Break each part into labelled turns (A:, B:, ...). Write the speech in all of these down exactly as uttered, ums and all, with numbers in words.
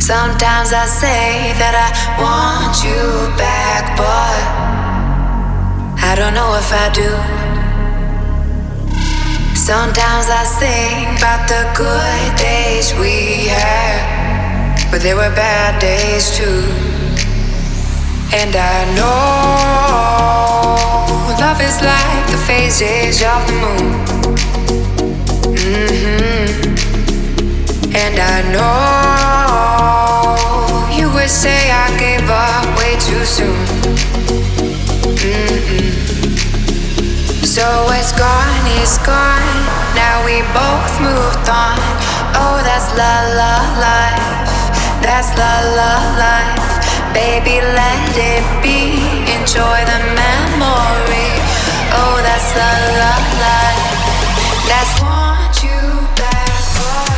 A: Sometimes I say that I want you back, but I don't know if I do. Sometimes I think about the good days we had, but there were bad days too. And I know love is like the phases of the moon. Mm-hmm. And I know you would say I gave up way too soon. Mm-mm. So it's gone, it's gone. Now we both moved on. Oh, that's la la life. That's la la life. Baby, let it be. Enjoy the memory. Oh, that's la la life. That's want you back, boy.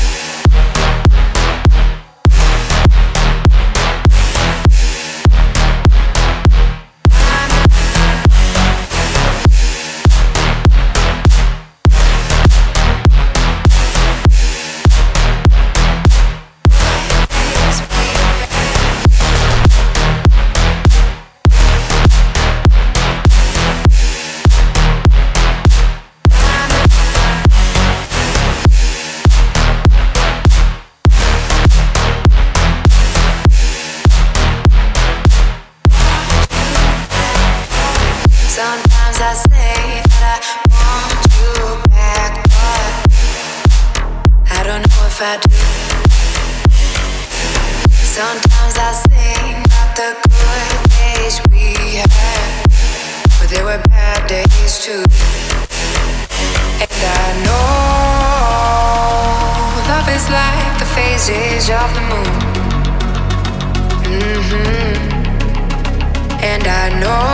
A: Sometimes I say that I want you back, but I don't know if I do. Sometimes I think about the good days we had, but there were bad days too. And I know love is like the phases of the moon. Mm-hmm. And I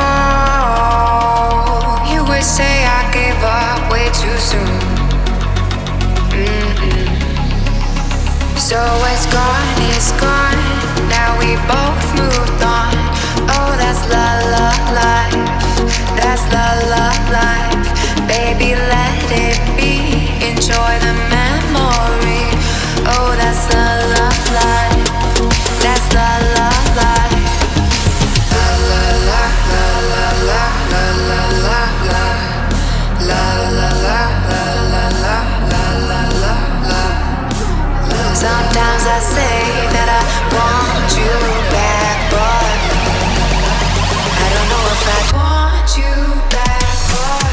A: know you would say I gave up way too soon. Mm-mm. So it's gone, it's gone. Now we both moved on. Oh, that's la la life. That's la la life. Baby, let it be. Enjoy the memory. Oh, that's la la life. That's la la life. La la la la la la la la la la la la la la la la. Sometimes I say that I want you back, but I don't know if I want you back, but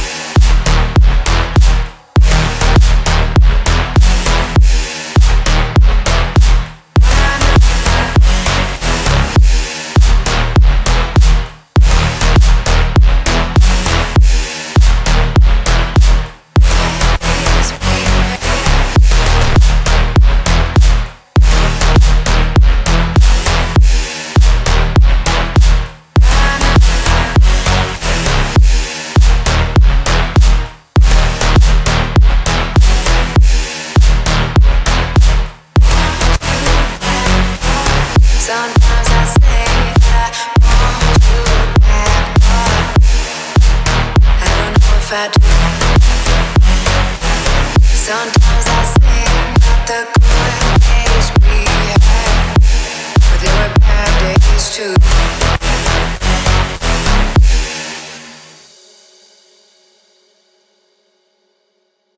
A: sometimes I say that I want you back, but I don't know if I do. Sometimes I think about the